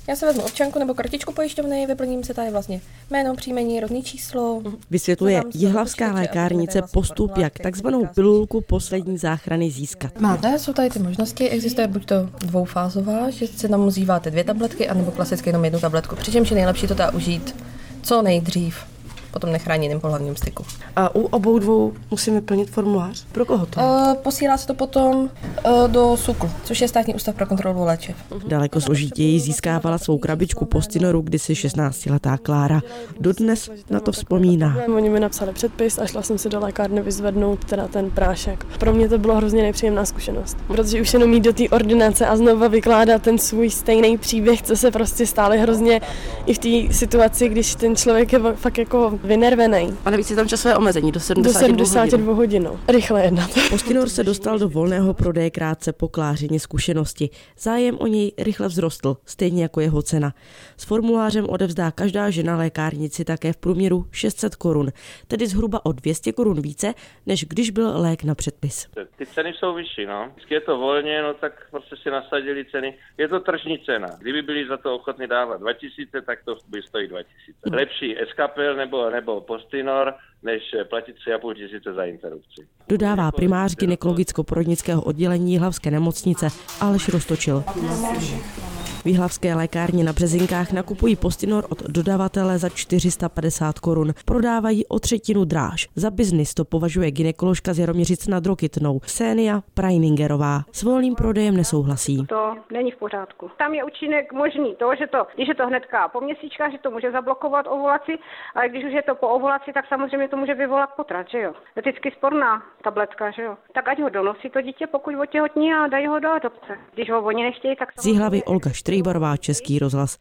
Já si vezmu občanku nebo kartičku pojišťovny, vyplním si tady vlastně jméno, příjmení, rodné číslo. Vysvětluje jihlavská lékárnice postup, jak takzvanou pilulku poslední záchrany získat. Jsou tady ty možnosti, existuje buď to dvoufázová, že se tam uzýváte 2 tabletky, anebo klasicky jenom 1 tabletku. Přičemž je nejlepší to užít co nejdřív, potom nechráněným pohlavním styku. A u obou dvou musím vyplnit formulář. Pro koho to? Posílá se to potom do SÚKLu, což je Státní ústav pro kontrolu léčiv. Daleko složitěji získávala svou krabičku Postinoru kdysi 16letá Klára. Dodnes na to vzpomíná. Oni mi napsali předpis a šla jsem si do lékárny vyzvednout teda ten prášek. Pro mě to bylo hrozně nepříjemná zkušenost, protože už jenom jít do té ordinace a znova vykládat ten svůj stejný příběh, co se prostě stále hrozně i v té situaci, když ten člověk je fakt jako vynervený. A navíc je tam časové omezení do 72 hodin. Rychle jednat. Postinor se dostal do volného prodeje krátce po Klářině zkušenosti. Zájem o něj rychle vzrostl, stejně jako jeho cena. S formulářem odevzdá každá žena lékárnici také v průměru 600 korun, tedy zhruba o 200 korun více, než když byl lék na předpis. Ty ceny jsou vyšší, no. Vždycky je to volně, no tak prostě si nasadili ceny. Je to tržní cena. Kdyby byli za to ochotni dávat 2000, tak to by stojí 2000. Lepší Escapel nebo Postinor, než platit 3,5 tisíce za interrupci. Dodává primář gynekologicko-porodnického oddělení Jihlavské nemocnice Aleš Roztočil. V jihlavské lékárně na Březinkách nakupují Postinor od dodavatele za 450 korun. Prodávají o 1/3 dráž. Za biznis to považuje gynekoložka z Jaroměřic nad Rokytnou Ksenia Preiningerová. S volným prodejem nesouhlasí. To není v pořádku. Tam je účinek možný to, že když je to hnedka po měsíčkách, že to může zablokovat ovulaci, ale když už je to po ovulaci, tak samozřejmě to může vyvolat potrat, že jo. Eticky sporná tabletka, že jo. Tak ať ho donosí to dítě, pokud otěhotní, a dají ho do adopce. Když ho oni nechtějí, tak z Jihlavy Olga Štrejbarová, Český rozhlas.